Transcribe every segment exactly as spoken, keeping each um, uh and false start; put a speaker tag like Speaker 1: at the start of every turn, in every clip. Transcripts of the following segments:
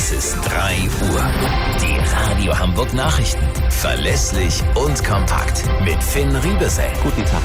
Speaker 1: Es ist drei Uhr. Die Radio Hamburg Nachrichten. Verlässlich und kompakt. Mit Finn Riebesell.
Speaker 2: Guten Tag.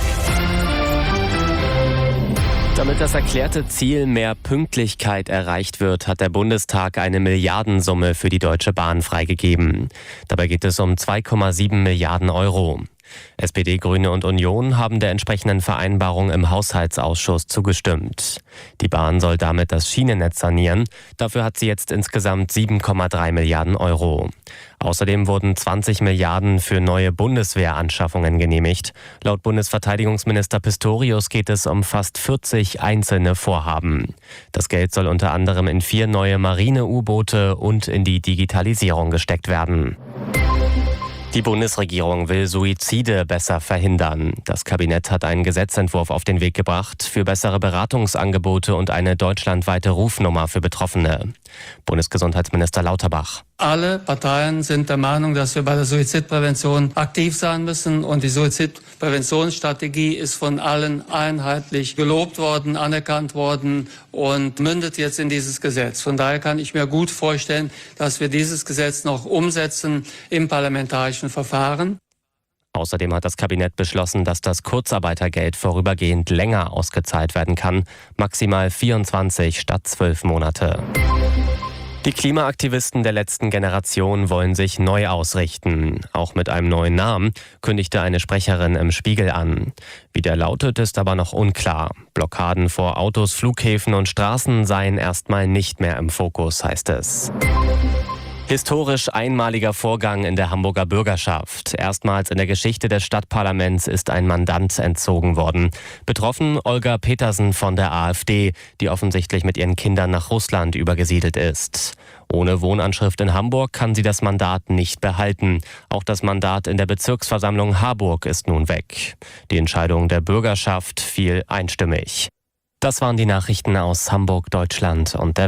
Speaker 2: Damit das erklärte Ziel mehr Pünktlichkeit erreicht wird, hat der Bundestag eine Milliardensumme für die Deutsche Bahn freigegeben. Dabei geht es um zwei Komma sieben Milliarden Euro. S P D, Grüne und Union haben der entsprechenden Vereinbarung im Haushaltsausschuss zugestimmt. Die Bahn soll damit das Schienennetz sanieren. Dafür hat sie jetzt insgesamt sieben Komma drei Milliarden Euro. Außerdem wurden zwanzig Milliarden für neue Bundeswehranschaffungen genehmigt. Laut Bundesverteidigungsminister Pistorius geht es um fast vierzig einzelne Vorhaben. Das Geld soll unter anderem in vier neue Marine-U-Boote und in die Digitalisierung gesteckt werden. Die Bundesregierung will Suizide besser verhindern. Das Kabinett hat einen Gesetzentwurf auf den Weg gebracht für bessere Beratungsangebote und eine deutschlandweite Rufnummer für Betroffene. Bundesgesundheitsminister Lauterbach.
Speaker 3: Alle Parteien sind der Meinung, dass wir bei der Suizidprävention aktiv sein müssen. Und die Suizidpräventionsstrategie ist von allen einheitlich gelobt worden, anerkannt worden und mündet jetzt in dieses Gesetz. Von daher kann ich mir gut vorstellen, dass wir dieses Gesetz noch umsetzen im parlamentarischen Verfahren.
Speaker 2: Außerdem hat das Kabinett beschlossen, dass das Kurzarbeitergeld vorübergehend länger ausgezahlt werden kann, maximal vierundzwanzig statt zwölf Monate. Die Klimaaktivisten der letzten Generation wollen sich neu ausrichten. Auch mit einem neuen Namen, kündigte eine Sprecherin im Spiegel an. Wie der lautet, ist aber noch unklar. Blockaden vor Autos, Flughäfen und Straßen seien erstmal nicht mehr im Fokus, heißt es. Historisch einmaliger Vorgang in der Hamburger Bürgerschaft. Erstmals in der Geschichte des Stadtparlaments ist ein Mandant entzogen worden. Betroffen Olga Petersen von der AfD, die offensichtlich mit ihren Kindern nach Russland übergesiedelt ist. Ohne Wohnanschrift in Hamburg kann sie das Mandat nicht behalten. Auch das Mandat in der Bezirksversammlung Harburg ist nun weg. Die Entscheidung der Bürgerschaft fiel einstimmig. Das waren die Nachrichten aus Hamburg, Deutschland und der